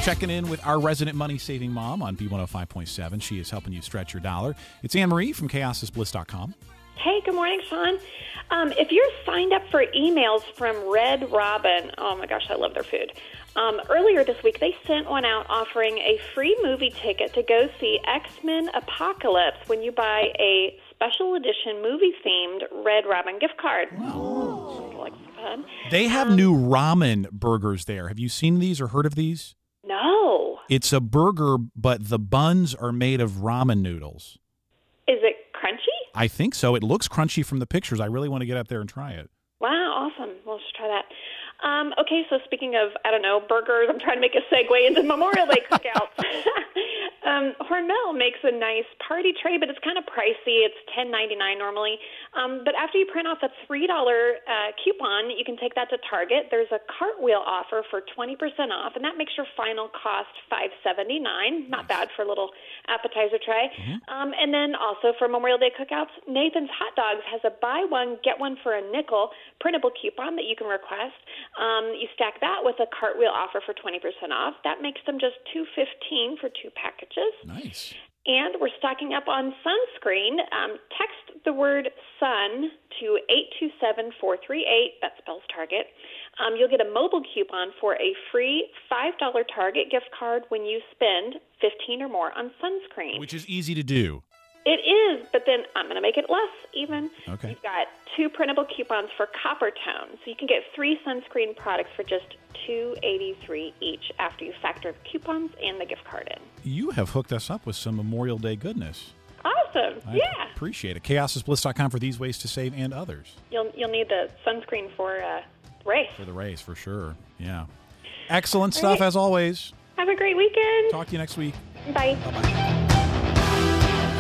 checking in with our resident money-saving mom on B105.7. She is helping you stretch your dollar. It's Anne-Marie from ChaosIsBliss.com. Hey, good morning, Sean. If you're signed up for emails from Red Robin, oh my gosh, I love their food. Earlier this week, they sent one out offering a free movie ticket to go see X-Men Apocalypse when you buy a special edition movie-themed Red Robin gift card. Wow. Like fun. They have new ramen burgers there. Have you seen these or heard of these? No. It's a burger, but the buns are made of ramen noodles. Is it crunchy? I think so. It looks crunchy from the pictures. I really want to get up there and try it. Wow, awesome. We'll just try that. Okay, so speaking of, burgers, I'm trying to make a segue into Memorial Day cookouts. Hormel makes a nice party tray, but it's kind of pricey. It's $10.99 normally. But after you print off a $3 coupon, you can take that to Target. There's a cartwheel offer for 20% off, and that makes your final cost $5.79. Not bad for a little appetizer tray. Mm-hmm. And then also for Memorial Day cookouts, Nathan's Hot Dogs has a buy one, get one for a nickel printable coupon that you can request. You stack that with a cartwheel offer for 20% off. That makes them just $2.15 for 2 packages. Nice. And we're stocking up on sunscreen. Text the word sun to 827-438. That spells Target. You'll get a mobile coupon for a free $5 Target gift card when you spend $15 or more on sunscreen. Which is easy to do. It is, but then I'm going to make it less even. Okay. You've got 2 printable coupons for Coppertone. So you can get 3 sunscreen products for just $2.83 each after you factor coupons and the gift card in. You have hooked us up with some Memorial Day goodness. Awesome. I appreciate it. ChaosIsBliss.com for these ways to save and others. You'll need the sunscreen for race. For the race, for sure. Yeah. Excellent stuff, as always. Have a great weekend. Talk to you next week. Bye. Bye-bye.